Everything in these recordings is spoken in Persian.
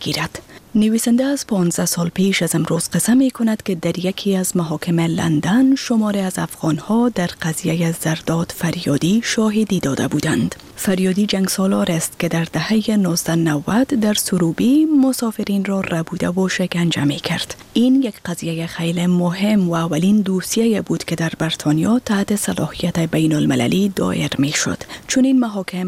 گیرد. نویسنده از 15 سال پیش از امروز قصه می کند که در یکی از محاکم لندن شماری از افغانها در قضیه زرداد فریادی شاهدی داده بودند. فریادی جنگسالار است که در دهه 1990 در سروبی مسافرین را ربوده و شکنجه می کرد. این یک قضیه خیلی مهم و اولین دوسیه بود که در بریتانیا تحت صلاحیت بین المللی دایر می شد. چون این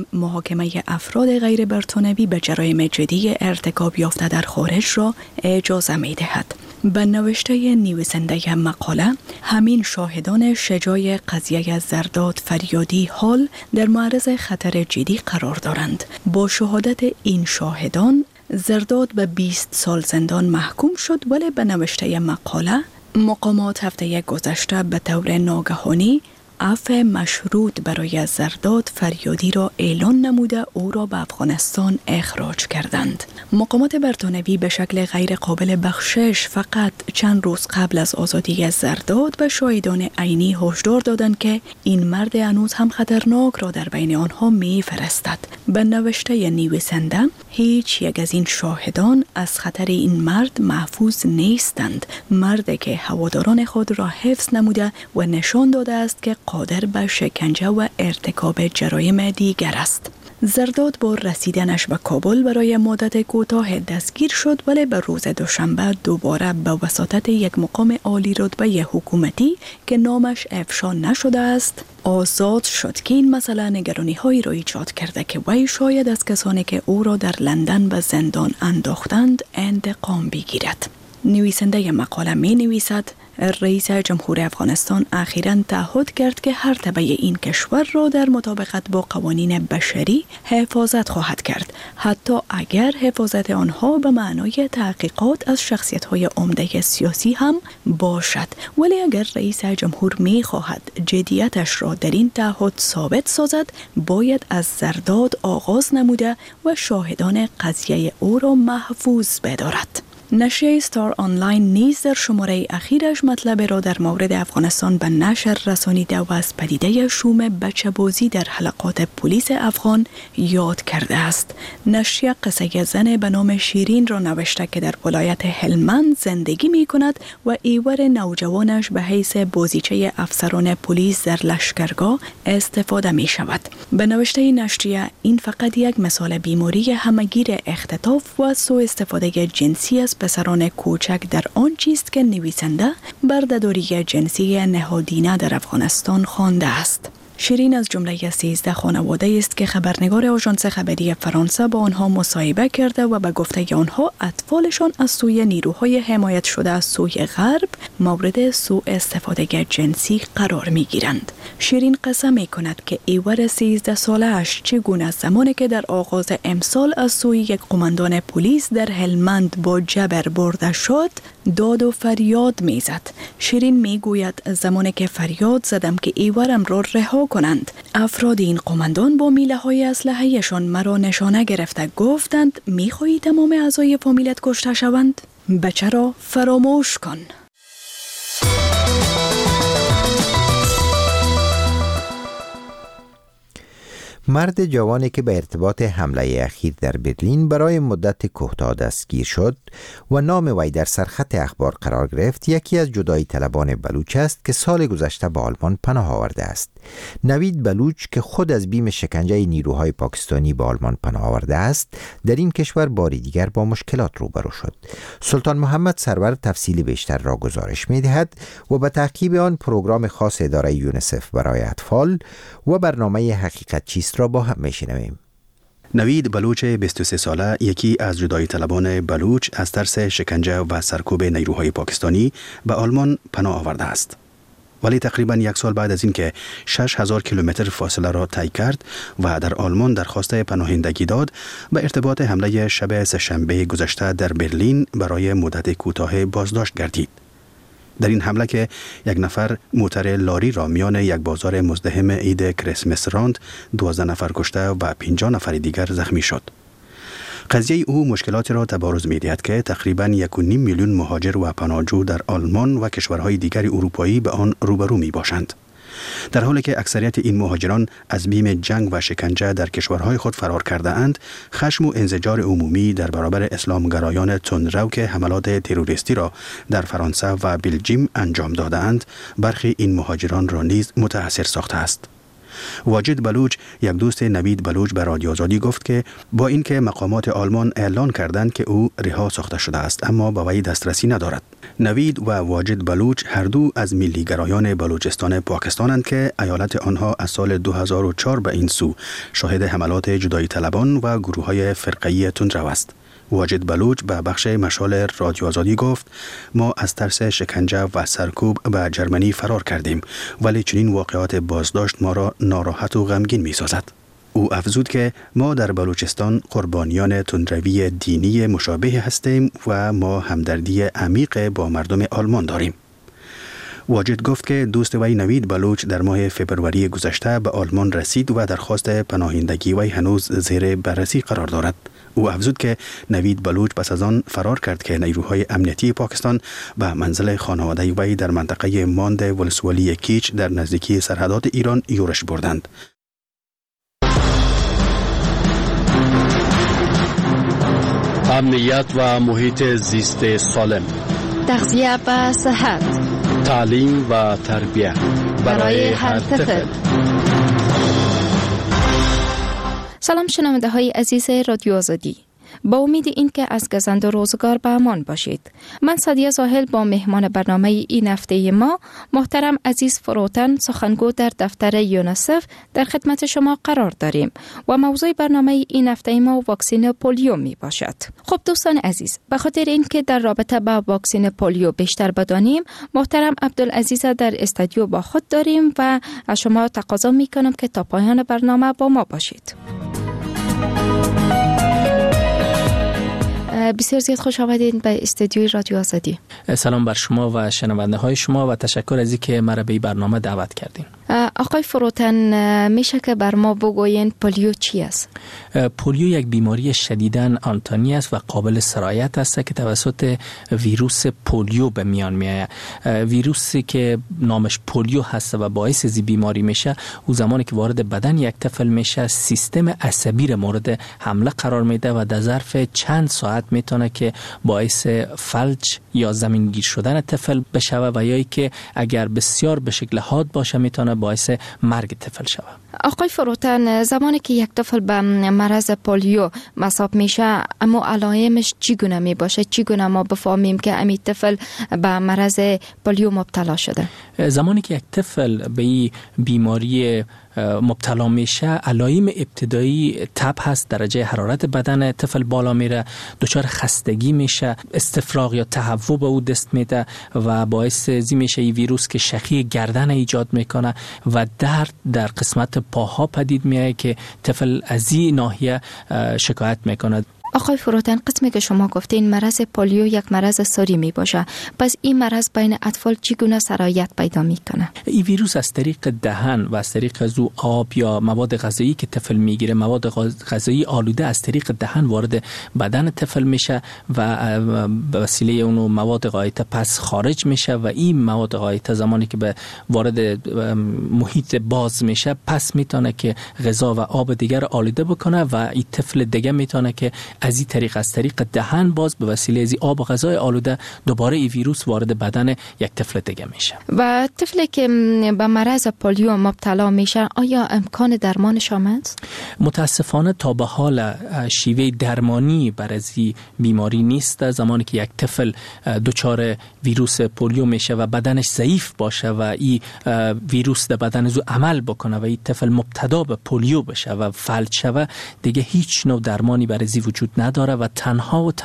محاکمه افراد غیر بریتانوی به جرایم جدی ارتکاب یافته در خارج را اجازه می دهد. به نوشته نویسنده مقاله، همین شاهدان شجاع قضیه زرداد فریادی حال در معرض خطر جدی قرار دارند. با شهادت این شاهدان، زرداد به 20 سال زندان محکوم شد، ولی به نوشته مقاله، مقامات هفته گذشته به طور ناگهانی عفو مشروط برای زرداد فریادی را اعلان نموده او را به افغانستان اخراج کردند. مقامات بریتانوی به شکل غیر قابل بخشش فقط چند روز قبل از آزادی زرداد به شاهدان عینی هشدار دادند که این مرد هنوز هم خطرناک را در بین آنها می‌فرستد. به نوشته نویسنده، هیچ یک از این شاهدان از خطر این مرد محفوظ نیستند. مردی که هواداران خود را حفظ نموده و نشان داده است که قادر به شکنجه و ارتکاب جرایم دیگر است. زرداد با رسیدنش به کابل برای مدت کوتاه دستگیر شد، ولی به روز دوشنبه دوباره به وساطت یک مقام عالی رتبه حکومتی که نامش افشا نشده است آزاد شد که این مسئله نگرانی‌هایی را ایجاد کرده که وی شاید از کسانی که او را در لندن به زندان انداختند انتقام بگیرد. نویسنده مقاله می نویسد رئیس جمهور افغانستان اخیراً تعهد کرد که هر تبع این کشور را در مطابقت با قوانین بشری حفاظت خواهد کرد، حتی اگر حفاظت آنها به معنای تحقیقات از شخصیت‌های عمده سیاسی هم باشد. ولی اگر رئیس جمهور می خواهد جدیتش را در این تعهد ثابت سازد، باید از زرداد آغاز نموده و شاهدان قضیه او را محفوظ بدارد. نشریه ستار آنلاین نیز در شماره اخیرش مطلب را در مورد افغانستان به نشر رسانیده و از پدیده شوم بچه‌بازی در حلقات پلیس افغان یاد کرده است. نشریه قصه زن به نام شیرین را نوشته که در ولایت هلمند زندگی می کند و ایور نوجوانش به حیث بازیچه افسران پلیس در لشکرگاه استفاده می شود. به نوشته نشریه، این فقط یک مثال بیماری همگیر اختطاف و سوء استفاده جنسی از پسران کوچک در آن چیست که نویسنده بردهداری جنسی نهادینه در افغانستان خوانده است. شیرین از جمله 13 خانواده است که خبرنگار آژانس خبری فرانسه با آنها مصاحبه کرده و به گفته آنها اطفالشان از سوی نیروهای حمایت شده از سوی غرب مورد سوء استفاده جنسی قرار می گیرند. شیرین قصه می کند که ایور 13 ساله اش چگونه از زمانی که در آغاز امسال از سوی یک قماندان پلیس در هلمند با جبر برده شد داد و فریاد می زد. شیرین می گوید زمانی که فریاد زدم که ایورم را رها کنند، افراد این قماندان با میله های اسلحه‌شان مرا نشانه گرفته گفتند می خواهی تمام اعضای فامیلت کشته شوند؟ بچه را فراموش کن. مرد جوانی که به ارتباط حمله اخیر در برلین برای مدت کوتاه دستگیر شد و نام وی در سرخط اخبار قرار گرفت، یکی از جدایی طلبان بلوچ است که سال گذشته به آلمان پناه آورده است. نوید بلوچ که خود از بیم شکنجه نیروهای پاکستانی به آلمان پناه آورده است، در این کشور باری دیگر با مشکلات روبرو شد. سلطان محمد سرور تفصیل بیشتر را گزارش می‌دهد و به تعقیب آن پروگرام خاص اداره یونیسف برای اطفال و برنامه حقیقت چیست را با هم میشنویم. نوید بلوچ 23 ساله یکی از جدایی طلبان بلوچ از ترس شکنجه و سرکوب نیروهای پاکستانی به آلمان پناه آورده است. ولی تقریباً یک سال بعد از اینکه 6000 کیلومتر فاصله را طی کرد و در آلمان درخواست پناهندگی داد، به ارتباط حمله شب سه‌شنبه گذشته در برلین برای مدت کوتاه بازداشت گردید. در این حمله که یک نفر موتر لاری را میان یک بازار مزدحم عید کریسمس راند، 12 نفر کشته و 50 نفر دیگر زخمی شد. قضیه او مشکلاتی را تبارز می‌دهد که تقریباً 1.5 میلیون مهاجر و پناهجو در آلمان و کشورهای دیگر اروپایی به آن روبرو می‌باشند. در حالی که اکثریت این مهاجران از بیم جنگ و شکنجه در کشورهای خود فرار کرده اند، خشم و انزجار عمومی در برابر اسلامگرایان تندرو که حملات تروریستی را در فرانسه و بلژیم انجام داده اند، برخی این مهاجران را نیز متاثر ساخته است. واجد بلوچ، یک دوست نوید بلوچ، به رادیو آزادی گفت که با اینکه مقامات آلمان اعلان کردند که او رها ساخته شده است، اما به وی دسترسی ندارد. نوید و واجد بلوچ هر دو از ملیگرایان بلوچستان پاکستانند که ایالت آنها از سال 2004 به این سو شاهد حملات جدایی طلبان و گروه‌های فرقه‌ای تندرو است. واجد بلوچ به بخش مشال رادیو آزادی گفت: ما از ترس شکنجه و سرکوب به جرمنی فرار کردیم، ولی چنین واقعات بازداشت ما را ناراحت و غمگین می سازد. او افزود که ما در بلوچستان قربانیان تندروی دینی مشابه هستیم و ما همدردی عمیق با مردم آلمان داریم. واجد گفت که دوست وی نوید بلوچ در ماه فبروری گذشته به آلمان رسید و درخواست پناهندگی وی هنوز زیر بررسی قرار دارد. او افزود که نوید بلوچ پس از آن فرار کرد که نیروهای امنیتی پاکستان به منزل خانواده وی در منطقه ماند ولسوالی کیچ در نزدیکی سرحدات ایران یورش بردند. امنیت و محیط زیست سالم، تغذیه و صحت، تعلیم و تربیت برای هر طفل. سلام شنونده های عزیز رادیو آزادی، با امید این که از گزند و روزگار به امان باشید. من سادیه زاهل با مهمان برنامه این هفته ما، محترم عزیز فروتن، سخنگو در دفتر یونیسف، در خدمت شما قرار داریم و موضوع برنامه این هفته ما واکسن پولیو می باشد. خب دوستان عزیز، به خاطر اینکه در رابطه با واکسن پولیو بیشتر بدانیم، محترم عبدالعزیز در استودیو با خود داریم و از شما تقاضا می کنم که تا پایان برنامه با ما باشید. بسیار زیاد خوش آمدید به استودیوی رادیو آزادی. سلام بر شما و شنونده های شما و تشکر از اینکه مرا به این برنامه دعوت کردین. آقای فروتن، میشه که بر ما بگوین پولیو چی است؟ پولیو یک بیماری شدیداً آنتانی است و قابل سرایت است که توسط ویروس پولیو به میان میآید. ویروسی که نامش پولیو هست و باعث از بیماری میشه، او زمانی که وارد بدن یک طفل میشه، سیستم عصبی را مورد حمله قرار میده و در ظرف چند ساعت میتونه که باعث فلج یا زمینگیر شدن طفل بشه و یا که اگر بسیار به شکل حاد باشه میتونه باعث مرگ طفل شود. آقای فروتن، زمانی که یک طفل به مرض پولیو مصاب میشه، اما علائمش چگونه می باشه؟ چگونه ما بفهمیم که امی طفل به مرض پولیو مبتلا شده؟ زمانی که یک طفل به این بیماری مبتلا میشه، علائم ابتدایی تب هست، درجه حرارت بدن طفل بالا میره، دچار خستگی میشه، استفراغ یا تهوع به او دست میده و باعث زی میشه این ویروس که شخی گردن ایجاد میکنه و درد در قسمت پاها پدید میاد که طفل از این ناحیه شکایت میکنه. آقای فروتن، قسمی که شما گفتین مرض پولیو یک مرض ساری می باشه، پس این مرض بین اطفال چگونه سرایت پیدا میکنه؟ این ویروس از طریق دهن و از طریق از آب یا مواد غذایی که طفل میگیره، مواد غذایی آلوده از طریق دهن وارد بدن طفل میشه و به وسیله اون مواد غایطه پس خارج میشه و این مواد غایطه زمانی که به وارد محیط باز میشه، پس میتونه که غذا و آب دیگر آلوده بکنه و این طفل دیگه میتونه که از این طریق، از طریق دهن باز به وسیله از آب و غذای آلوده دوباره این ویروس وارد بدن یک طفل دیگه میشه. و طفلی که به مرض پولیو مبتلا میشه، آیا امکان درمانش هست؟ متاسفانه تا به حال شیوه درمانی برای این بیماری نیست. زمانی که یک طفل دچار ویروس پولیو میشه و بدنش ضعیف باشه و این ویروس در بدن او عمل بکنه و این طفل مبتلا به پولیو بشه و فلج شه، دیگه هیچ نوع درمانی برای این وجود نداره و تنها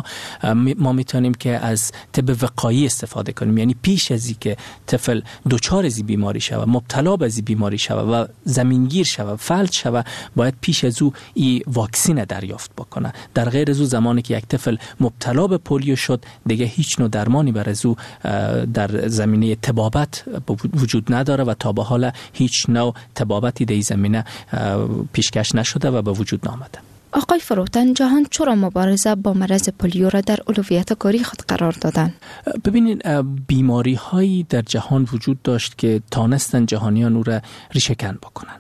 ما میتونیم که از طب وقایعی استفاده کنیم. یعنی پیش از این که طفل دچار از بیماری شوه، مبتلا به از بیماری شوه و زمینگیر شوه، فلج شوه، باید پیش از او این واکسن دریافت بکنه. در غیر از او زمانی که یک طفل مبتلا به پولیو شد، دیگه هیچ نوع درمانی برای از او در زمینه طبابت وجود نداره و تا به حال هیچ نوع طبابتی در این زمینه پیشکش نشده و به وجود نامده. آقای فروتن، جهان چرا مبارزه با مرض پولیو را در اولویت کاری خود قرار دادن؟ ببینید، بیماری هایی در جهان وجود داشت که تانستن جهانیان او را ریشه‌کن بکنن،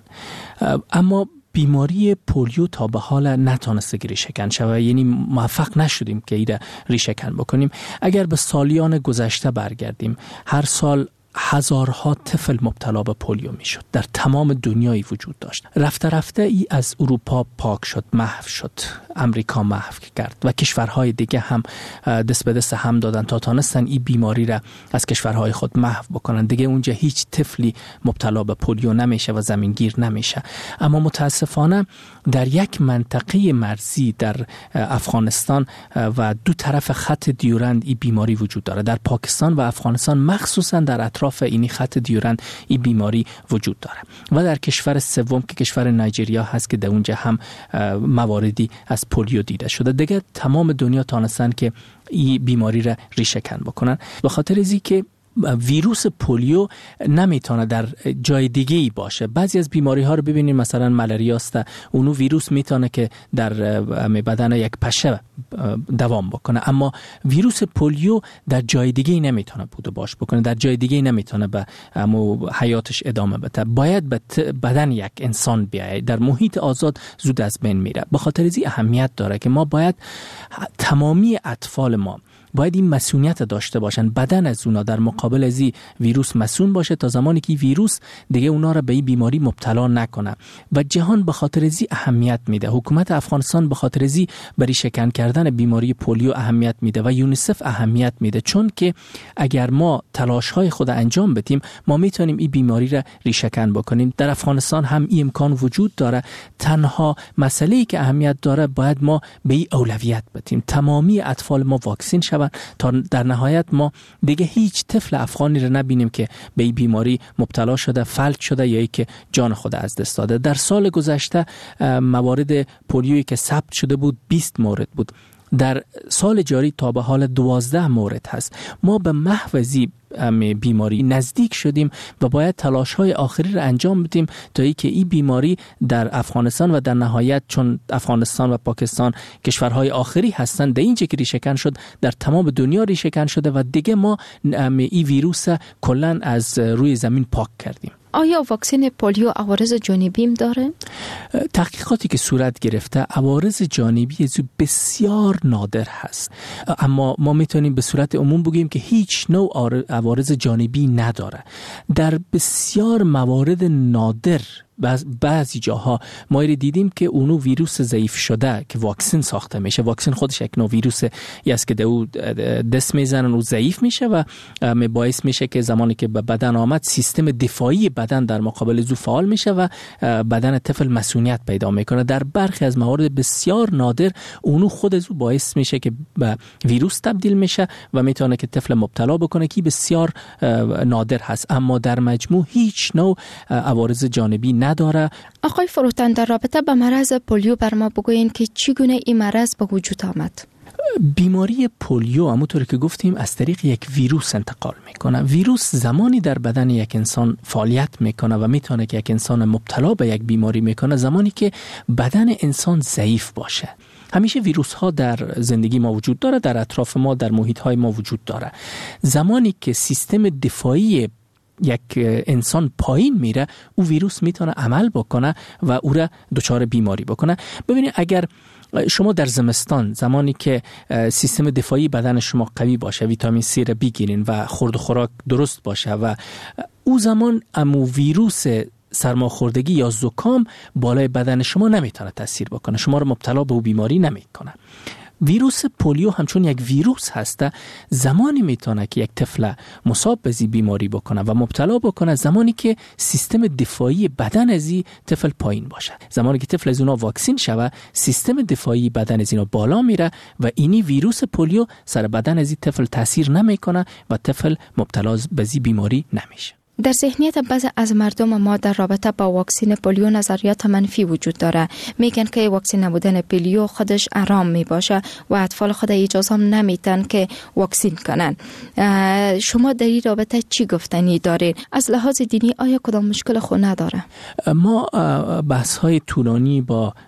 اما بیماری پولیو تا به حال نتونسته که ریشه‌کن شود، یعنی موفق نشدیم که ایده ریشه‌کن بکنیم. اگر به سالیان گذشته برگردیم، هر سال هزارها طفل مبتلا به پولیو میشد، در تمام دنیای وجود داشت. رفته رفته ای از اروپا پاک شد، محو شد، امریکا محو کرد و کشورهای دیگه هم دست به دست هم دادن تا تانستن این بیماری را از کشورهای خود محو بکنن. دیگه اونجا هیچ طفلی مبتلا به پولیو نمیشه و زمینگیر نمیشه. اما متاسفانه در یک منطقه مرزی در افغانستان و دو طرف خط دیورند این بیماری وجود داره. در پاکستان و افغانستان مخصوصا در اطراف اینی خط دیورند این بیماری وجود داره و در کشور سوم که کشور نایجریا هست که در اونجا هم مواردی از پولیو دیده شده. دیگه تمام دنیا تانستن که این بیماری را ریشه‌کن بکنن، به خاطر از اینکه ویروس پولیو نمیتونه در جای دیگه ای باشه. بعضی از بیماری ها رو ببینید، مثلا ملاریا است، اونو ویروس میتونه که در بدن یک پشه دوام بکنه، اما ویروس پولیو در جای دیگه ای نمیتونه بود باش بکنه، در جای دیگه ای نمیتونه به حیاتش ادامه بده. باید به بدن یک انسان بیاید، در محیط آزاد زود از بین میره. به خاطر از این اهمیت داره که ما باید تمامی اطفال ما باید این مسئولیت داشته باشن، بدن از اونا در مقابل از این ویروس مسئول باشه تا زمانی که ویروس دیگه اونا را به این بیماری مبتلا نکنه. و جهان به خاطر از این اهمیت میده، حکومت افغانستان به خاطر از این برای ریشه‌کن کردن بیماری پولیو اهمیت میده و یونیسف اهمیت میده، چون که اگر ما تلاش های خود انجام بدیم ما میتونیم این بیماری را ریشه‌کن بکنیم. در افغانستان هم این امکان وجود داره. تنها مسئله‌ای که اهمیت داره باید ما به این اولویت بدیم، تمامی اطفال ما واکسین شوند تا در نهایت ما دیگه هیچ طفل افغانی رو نبینیم که به این بیماری مبتلا شده، فلج شده یا ای که جان خود از دست داده. در سال گذشته موارد پولیویی که ثبت شده بود 20 مورد بود. در سال جاری تا به حال 12 مورد هست. ما به محو بیماری نزدیک شدیم و باید تلاش‌های آخری را انجام بدیم تا اینکه این بیماری در افغانستان و در نهایت، چون افغانستان و پاکستان کشورهای آخری هستند، در اینجا که ریشه‌کن شد در تمام دنیا ریشه‌کن شده و دیگه ما این ویروس کلاً از روی زمین پاک کردیم. آیا واکسن پولیو عوارض جانبی داره؟ تحقیقاتی که صورت گرفته عوارض جانبی بسیار نادر هست، اما ما میتونیم به صورت عموم بگیم که هیچ نوع عوارض جانبی نداره. در بسیار موارد نادر بعضی جاها ما دیدیم که اونو ویروس ضعیف شده که واکسن ساخته میشه. واکسن خودش یک نوع ویروسه است که دو دست میزنن و ضعیف میشه و باعث میشه که زمانی که به بدن آمد سیستم دفاعی بدن در مقابل زو فعال میشه و بدن طفل مسئولیت پیدا میکنه. در برخی از موارد بسیار نادر اونو خود زو باعث میشه که به ویروس تبدیل میشه و میتونه که طفل مبتلا بکنه که بسیار نادر هست، اما در مجموع هیچ نوع عوارض جانبی نداره. آقای فروتن، در رابطه با مرض پولیو بر ما بگوین که چگونه این مرض به وجود آمد؟ بیماری پولیو همونطور که گفتیم از طریق یک ویروس انتقال میکنه. ویروس زمانی در بدن یک انسان فعالیت میکنه و میتونه که یک انسان مبتلا به یک بیماری میکنه زمانی که بدن انسان ضعیف باشه. همیشه ویروس ها در زندگی ما وجود داره، در اطراف ما، در محیط های ما وجود داره. زمانی که سیستم دفاعی یک انسان پایین میره، او ویروس میتونه عمل بکنه و او را دچار بیماری بکنه. ببینید، اگر شما در زمستان زمانی که سیستم دفاعی بدن شما قوی باشه، ویتامین C را بگیرین و خورد و خوراک درست باشه و او زمان امو ویروس سرماخوردگی یا زکام بالای بدن شما نمیتونه تاثیر بکنه، شما رو مبتلا به بیماری نمیکنه. ویروس پولیو همچون یک ویروس هسته، زمانی میتونه که یک طفل مصاب به زی بیماری بکنه و مبتلا بکنه زمانی که سیستم دفاعی بدن از این طفل پایین باشه. زمانی که طفل از اونا واکسین شوه، سیستم دفاعی بدن از اینا بالا میره و اینی ویروس پولیو سر بدن از این طفل تاثیر نمیکنه و طفل مبتلا به زی بیماری نمیشه. در ذهنیت بعضی از مردم ما در رابطه با واکسن پولیو نظریات منفی وجود داره. میگن که واکسن نبودن پولیو خودش آرام می باشه و اطفال خود اجازه هم نمیتن که واکسن کنن. شما در این رابطه چی گفتنی دارین؟ از لحاظ دینی آیا کدام مشکل خود نداره؟ ما بحث های طولانی با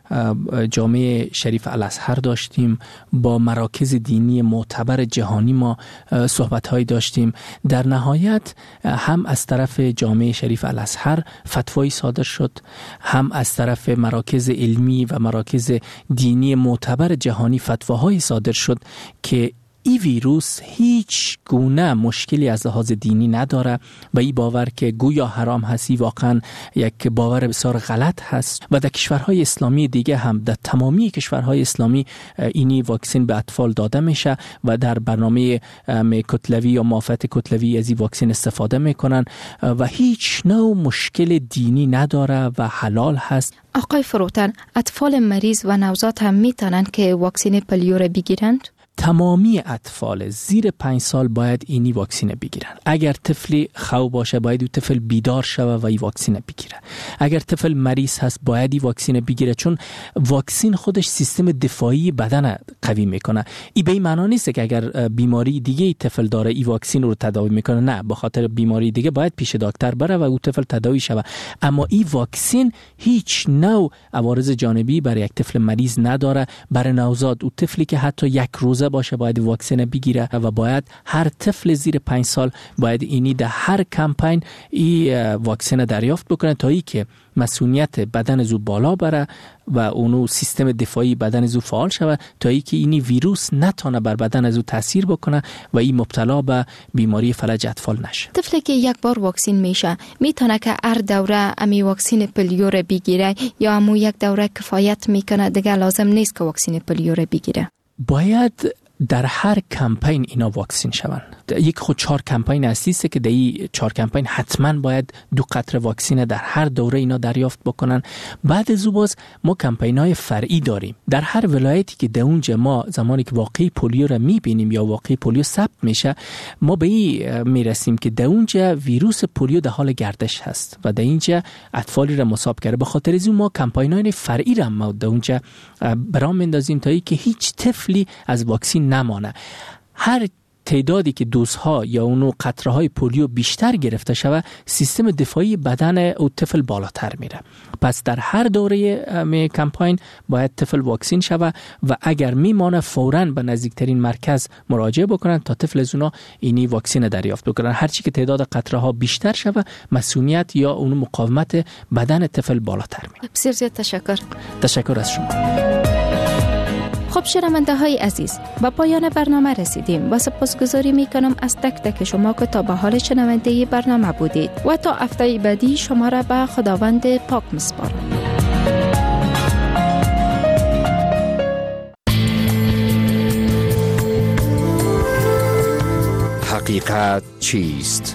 جامعه شریف الازهر داشتیم، با مراکز دینی معتبر جهانی ما صحبت‌هایی داشتیم. در نهایت هم از طرف جامعه شریف الازهر فتوایی صادر شد، هم از طرف مراکز علمی و مراکز دینی معتبر جهانی فتواهایی صادر شد که این ویروس هیچ گونه مشکلی از لحاظ دینی نداره و این باور که گویا حرام هستی واقعا یک باور بسیار غلط هست. و در کشورهای اسلامی دیگه هم، در تمامی کشورهای اسلامی اینی واکسن به اطفال داده میشه و در برنامه کتلوی یا موافقت کتلوی از این واکسن استفاده میکنن و هیچ نوع مشکل دینی نداره و حلال هست. آقای فروتن، اطفال مریض و نوزاد هم میتونن که واکسن پولیو را بگیرند؟ تمامی اطفال زیر 5 سال باید اینی واکسینه بگیرن. اگر طفلی خو باشه باید او طفل بیدار شوه و این واکسینه بگیره. اگر طفل مریض هست باید این واکسینه بگیره، چون واکسین خودش سیستم دفاعی بدن قوی میکنه. این به این معنی نیست که اگر بیماری دیگه طفل داره این واکسین رو تداوی میکنه، نه، به خاطر بیماری دیگه باید پیش دکتر بره و او طفل تداوی شوه. اما این واکسین هیچ نوع عوارض جانبی برای یک طفل مریض نداره. برای نوزاد، او طفلی که حتی یک روزه باشه باید واکسن بگیره و باید هر طفل زیر 5 سال باید اینی در هر کمپین این واکسن دریافت بکنه تا ای که مسئولیت بدن زو بالا بره و اونو سیستم دفاعی بدن زو فعال شوه تا ای که اینی ویروس نتونه بر بدن زو تاثیر بکنه و این مبتلا به بیماری فلج اطفال نشه. طفلی که یک بار واکسن میشه میتونه که هر دوره امی واکسن پولیو را بگیره یا امو یک دوره کفایت میکنه دیگه لازم نیست که واکسن پولیو را بگیره؟ باید در هر کمپین اینا واکسین شوند. یک خود 4 کمپین هستیست که در این 4 کمپین حتما باید 2 قطره واکسین در هر دوره اینا دریافت بکنن. بعد از او باز ما کمپین های فرعی داریم. در هر ولایتی که در اونجا ما زمانی که واقعی پولیو را میبینیم یا واقعی پولیو ثبت میشه، ما به این میرسیم که در اونجا ویروس پولیو در حال گردش هست و در اینجا اطفالی را مصاب کرده. به خاطر از ما کمپین های فرعی را ما در اونجا برام میندازیم تا اینکه هیچ طفلی از واکسین نمانه. هر تعدادی که دوزها یا اونو قطره های پولیو بیشتر گرفته شوه، سیستم دفاعی بدن او طفل بالاتر میره. پس در هر دوره کمپین باید طفل واکسین شوه و اگر میمانه فوراً به نزدیکترین مرکز مراجعه بکنن تا طفل از اونا اینی واکسین دریافت بکنن. هرچی که تعداد قطره ها بیشتر شوه، مسئولیت یا اونو مقاومت بدن طفل بالاتر میره. بسیار زیاد تشکر از شما. خب شنونده های عزیز، به پایان برنامه رسیدیم و سپاسگزاری میکنم از تک تک شما که تا به حال شنونده برنامه بودید و تا هفته بعدی شما را به خداوند پاک میسپارم. حقیقت چیست؟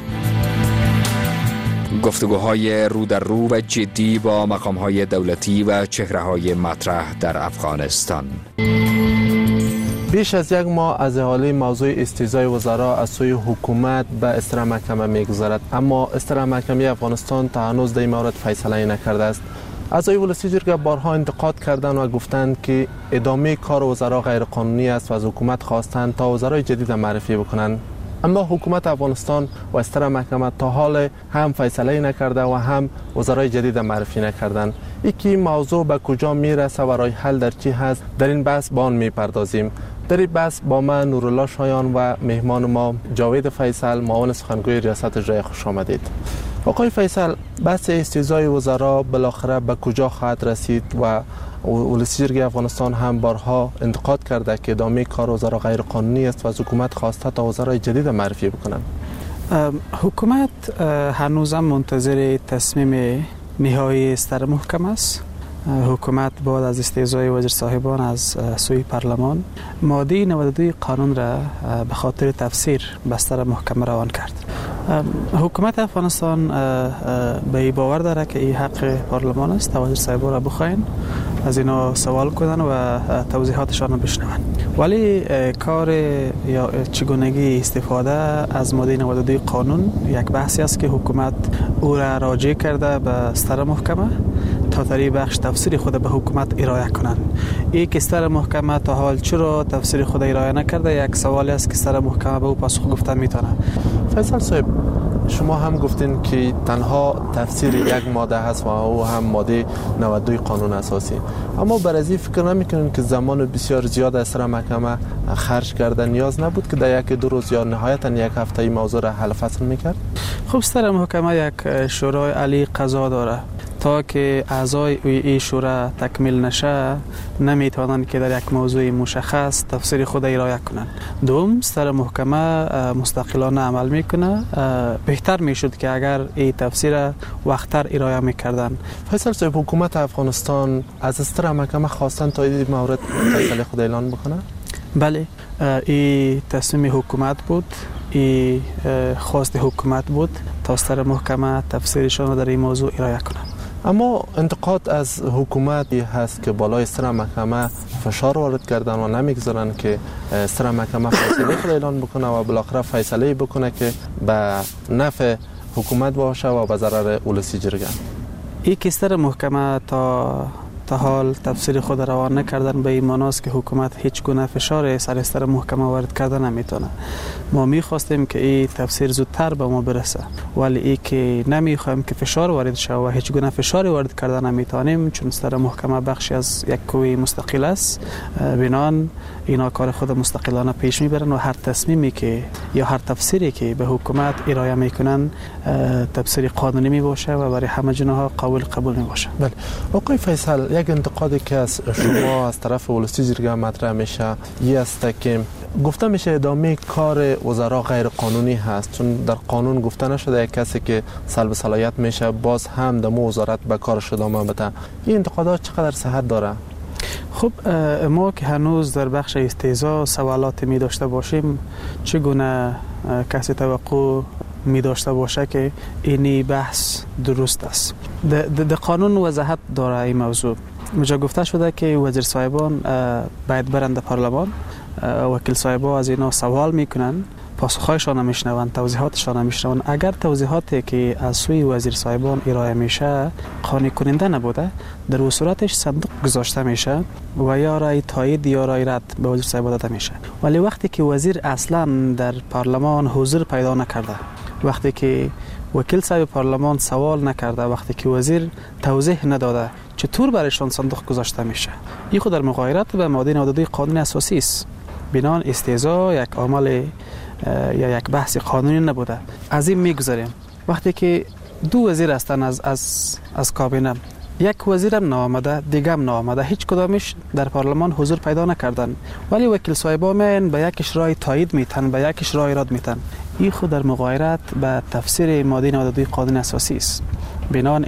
گفتگوهای رو در رو و جدی با مقامهای دولتی و چهره‌های مطرح در افغانستان. بیش از 1 ماه از احاله موضوع استیضاح وزرا از سوی حکومت به استراحه محکمه می‌گذرد، اما استراحه محکمه افغانستان تا هنوز در این مورد فیصله نکرده است. اعضای ولسی جرگه بارها انتقاد کردند و گفتند که ادامه کار وزرا غیرقانونی است و از حکومت خواستند تا وزرای جدید معرفی بکنند. اما حکومت افغانستان و استراحه محکمه تا حال هم فیصله نکرده و هم وزرای جدید معرفی نکردند. این موضوع به کجا میرسه و راه حل در چی هست، در این بحث با آن میپردازیم. در این بحث با من نورالله شایان و مهمان ما جاوید فیصل، معاون سخنگوی ریاست اجرایی، خوش آمدید. آقای فیصل، بحث استیضاح وزرا بالاخره به کجا خواهد رسید و ولسی جرگه افغانستان هم بارها انتقاد کرده که ادامه کار وزرا غیر قانونی است و از حکومت خواسته تا وزرای جدید معرفی بکنند. حکومت هنوزم منتظر تصمیم نهایی استراحه محکمه است. حکومت بعد از استیضاح وزیر صاحبان از سوی پارلمان ماده 92 قانون را به خاطر تفسیر به استراحه محکمه روان کرد. حکومت افغانستان به این باور داره که این حق پارلمان است تا وزیر صاحبان را بخواین، از اینا سوال کنن و توضیحاتشان را بشنون. ولی کار یا چگونگی استفاده از ماده 92 قانون یک بحثی است که حکومت او را راجع کرده به استراحه محکمه تا در این بخش تفسیر خود به حکومت ارائه کنند. این که استراحه محکمه تا حال چرا تفسیر خود ارائه نکرده یک سوالی است که استراحه محکمه به او پاسخ گفتن میتونه. فیصل صاحب، شما هم گفتین که تنها تفسیر یک ماده هست و او هم ماده 92 قانون اساسی، اما برای این فکر نمیکنین که زمان بسیار زیاد از سر محکمه خرج کرده نیاز نبود که در یک دو روز یا نهایتا یک هفته این موضوع را حل فصل میکرد؟ خب سر محکمه یک شورای عالی قضا داره، تا که اعضای این شورا تکمیل نشه نمیتوانند که در یک موضوع مشخص تفسیر خود ارائه کنند. دوم، سر محکمه مستقلانه عمل میکنه. بهتر میشد که اگر این تفسیر وقتر ارائه میکردن. فیصل صاحب، حکومت افغانستان از سر محکمه خواستن تا این مورد فیصله خود اعلان بکنه؟ بله، این تصمیم حکومت بود، این خواست حکومت بود تا سر محکمه تفسیرشان در این موضوع ارائه کنند. اما انتقاد از حکومت هست که بالای سر محکمه فشار وارد کردن و نمیگذارن که سر محکمه فیصله خود اعلان بکنه و بالاخره فیصله بکنه که به نفع حکومت باشه و به ضرر اولسی جرگه. این که سر محکمه تا حال تفسیر خود روان نکردن به این معناست که حکومت هیچ گونه فشار سر محکمه وارد کردن نمیتونه. ما میخواستیم که این تفسیر زودتر به ما برسه، ولی این که نمیخوایم که فشار وارد شه و هیچ گونه فشاری وارد کردن نمیتونیم، چون سر محکمه بخشی از یک قوه مستقل است. بنان اینا کار خود مستقلانه پیش میبرن و هر تصمیمی که یا هر تفسیری که به حکومت ارائه میکنن تفسیر قانونی میباشه و برای همه جناها قبول میباشه. بله آقای فیصل، یک انتقادی که از شما از طرف ولسی جرگه مطرح میشه این است که گفته میشه ادامه کار وزرا غیر قانونی هست، چون در قانون گفته نشده یک کسی که سلب صلاحیت میشه باز هم در وزارت به کارش ادامه بده. این انتقادات چقدر صحت داره؟ خب ما که هنوز در بخش استیضاح سوالات می داشته باشیم، چگونه کسی توقع می داشته باشه که اینی بحث درست است؟ در قانون وضاحت داره این موضوع. اونجا گفته شده که وزیر صاحبان باید برند پارلمان، وکیل صاحبان از اینا سوال میکنن، پاسخهایشان نمیشنون، توضیحاتشان نمیشنون. اگر توضیحاتی که از سوی وزیر صاحبان ارائه میشه قانع کننده نبوده، در اون صورتش صندوق گذاشته میشه و یا رای تایید یا رای رد به وزیر صاحب داده میشه. ولی وقتی که وزیر اصلا در پارلمان حضور پیدا نکرده، وقتی که وکیل صاحب پارلمان سوال نکرده، وقتی که وزیر توضیح نداده، چطور برایشان صندوق گذاشته میشه؟ این خود در مغایرت به ماده 92 قانون اساسی است. بنان استیضاح یک عامل یا یک بحث قانونی نبوده. از این میگذاریم. وقتی که دو وزیر هستن از کابینه، یک وزیرم ناآمده، دیگه هم ناآمده، هیچ کدامش در پارلمان حضور پیدا نکردن، ولی وکیل صاحبا میان به یکش رای تایید میتن، به یکش رای رد میتن. این خود در مغایرت به تفسیر ماده 92 قانون اساسی است. بنان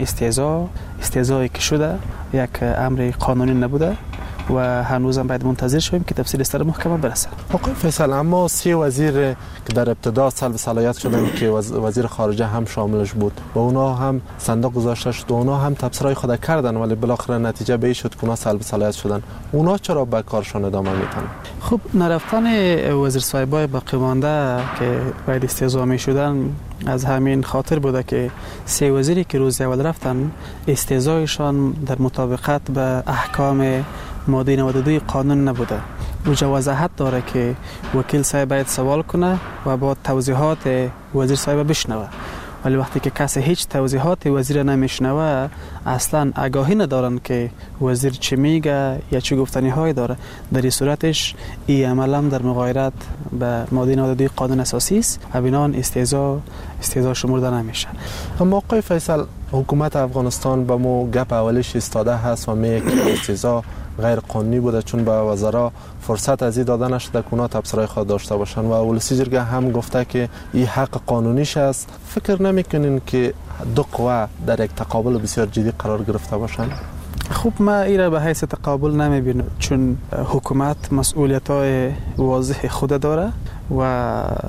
استیضاحی که شده یک امر قانونی نبوده و هنوزم باید منتظر شویم که تفسیر سر محکمه برسه. آقای فیصل، اما 3 وزیر که در ابتدا سلب صلاحیت شدن که وزیر خارجه هم شاملش بود، با اونا هم صندوق گذاشته شد، اونا هم تفسیرای خود کردن، ولی بالاخره نتیجه به این شد که اونا سلب صلاحیت شدن. اونا چرا به کارشون ادامه میدن؟ خب نرفتن وزیر صاحبای باقی مانده که باید استیضاح میشدن از همین خاطر بوده که 3 وزیری که روز اول رفتن استیضاحشان در مطابقت به احکام ماده 92 قانون نبوده. اونجا وضاحت داره که وکیل صاحب باید سوال کنه و با توضیحات وزیر صاحب بشنوه، ولی وقتی که کسی هیچ توضیحات وزیر نمیشنوه، اصلا آگاهی ندارن که وزیر چی میگه یا چه گفتنی های داره، در این صورتش این عمل هم در مغایرت به ماده 92 قانون اساسی است و بنان استیضاح شمرده نمیشه. اما آقای فیصل، حکومت افغانستان به مو گپ اولش ایستاده هست و میگه که استیضاح غیر قانونی بوده، چون به وزرا فرصت از این داده نشده که اونا تبصره‌های خود داشته باشن و ولسی جرگه هم گفته که این حق قانونیش است. فکر نمیکنین که دو قوه در یک تقابل بسیار جدی قرار گرفته باشن؟ خب ما این را به حیث تقابل نمیبینم، چون حکومت مسئولیت‌های واضح خود داره و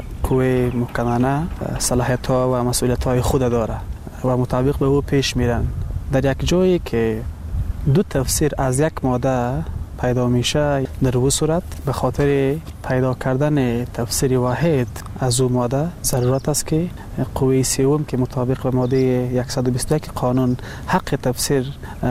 قوه مقننه صلاحیت‌ها و مسئولیت‌های خود داره و مطابق به او پیش میرن. در یک جایی که 2 تفسیر از یک ماده پیدا میشه، در او صورت به خاطر پیدا کردن تفسیر واحد از او ماده ضرورت است که قوه سوم که مطابق به ماده 121 قانون حق تفسیر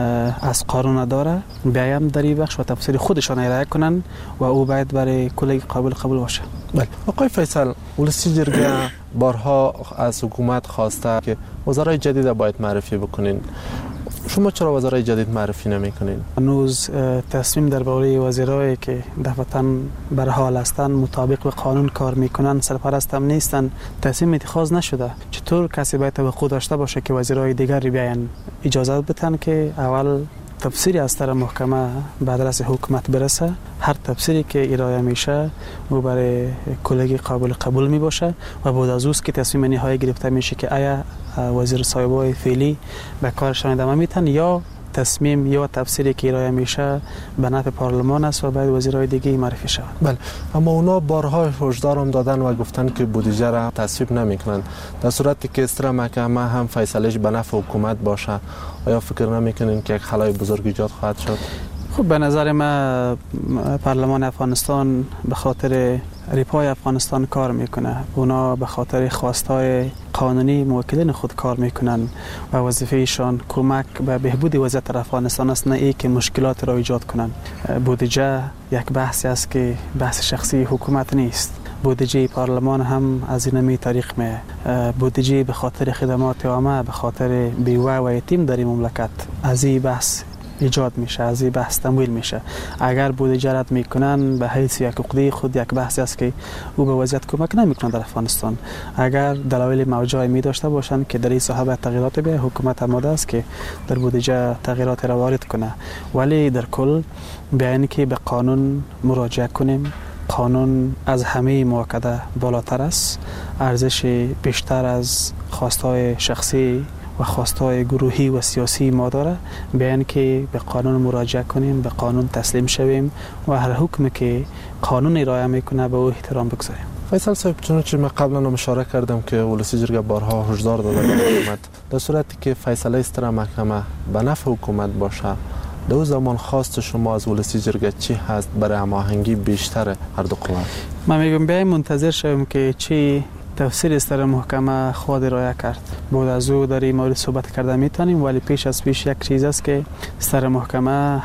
از قانون داره، بیایم در این بخش و تفسیر خودشان ارائه کنن و او باید برای کل قابل قبول باشه. بله آقای فیصل، ولسی جرگه بارها از حکومت خواسته که وزرای جدید باید معرفی بکنین. شما چرا وزرای جدید معرفی نمی‌کنین؟ هنوز تصمیم درباره وزرایی که دفعتاً بر حال هستند مطابق به قانون کار میکنن سرپرست هم نیستن، تصمیم اتخاذ نشده. چطور کسی باید توقع داشته باشه که وزرای دیگری بیاین؟ اجازه بدن که اول تفسیری از طرف محکمه بعد از حکومت برسه. هر تفسیری که ارائه میشه و برای کلگی قابل قبول می باشه و بعد از اوست که تصمیم نهایی گرفته میشه که آیا وزیر صاحبای فعلی به کارشان ادامه میتن یا تصمیم یا تفسیری که ارائه میشه به نفع پارلمان است و باید وزیرای دیگه معرفی شود. بله، اما اونا بارها هشدار هم دادن و گفتن که بودجه را تصویب نمیکنن. در صورتی که استرا محکمه هم فیصلهش به نفع حکومت باشه، آیا فکر نمیکنین که یک خلای بزرگ ایجاد خواهد شد؟ خب به نظر من پارلمان افغانستان به خاطر ریپای افغانستان کار میکنه. اونا به خاطر خواستهای قانونی موکلین خود کار میکنن و وظیفهشان کمک به بهبود وضعیت افغانستان است، نه ای که مشکلات را ایجاد کنن. بودجه یک بحثی است که بحث شخصی حکومت نیست. بودجه پارلمان هم از این می طریق می بودجه به خاطر خدمات عامه، به خاطر بیوه و یتیم در این مملکت از این بحث ایجاد میشه، از این بحث تمویل میشه. اگر بودجه رد میکنن به حیث یک عقده خود یک بحثی است که او به وضعیت کمک نمیکنه در افغانستان. اگر دلایل موجه می داشته باشند که در این صاحب تغییرات به حکومت آماده است که در بودجه تغییرات را وارد کنه، ولی در کل بیان که به قانون مراجعه کنیم. قانون از همه موکده بالاتر است، ارزش بیشتر از خواستهای شخصی و خواستهای گروهی و سیاسی ما داره. بیان که به قانون مراجعه کنیم، به قانون تسلیم شویم و هر حکمی که قانون ارائه میکنه به او احترام بگذاریم. فیصل صاحب، چون من قبلا هم اشاره کردم که ولسی جرگه بارها هشدار داده به حکومت در صورتی که فیصله استرا محکمه به نفع حکومت باشه، دو زمان خواست شما از ولسی جرگه چی هست برای هماهنگی بیشتر هر دو قوا؟ من میگم بیایم منتظر شویم که چی تفسیر استر محکمه خود ارائه کرد. بعد از او در این مورد صحبت کرده میتونیم، ولی پیش از پیش یک چیز است که استر محکمه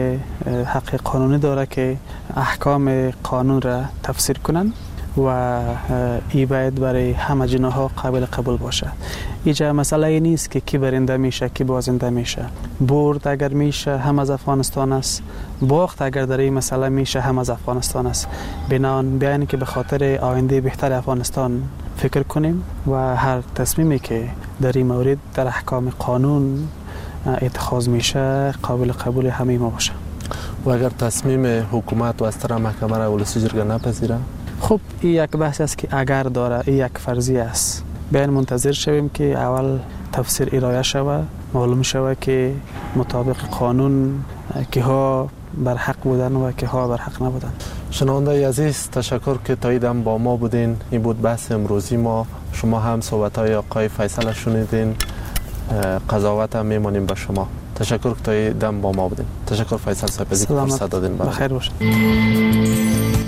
حق قانونی داره که احکام قانون را تفسیر کنن و ای باید برای همه جناها قابل قبول باشه. اینجا مسئله ای نیست که کی برنده میشه کی بازنده میشه. برد اگر میشه هم از افغانستان است، باخت اگر در این مسئله میشه هم از افغانستان است. بیان که به خاطر آینده بهتر افغانستان فکر کنیم و هر تصمیمی که در این مورد در احکام قانون اتخاذ میشه قابل قبول همه ما باشه. و اگر تصمیم حکومت و استرا محکمه را ولسی جرگه نپذیره؟ خب این یک بحث است که اگر داره، این یک فرضیه است. بیاین منتظر شویم که اول تفسیر ارائه شود، معلوم شود که مطابق قانون که ها بر حق بودن و که ها بر حق نبودن. شنونده عزیز، تشکر که تاییدم با ما بودین. این بود بحث امروزی ما. شما هم صحبت های آقای فیصل شنیدین، قضاوت هم میمانیم به شما. تشکر که تاییدم با ما بودین. تشکر فیصل صاحب، فرصت دادین. بخیر باشید.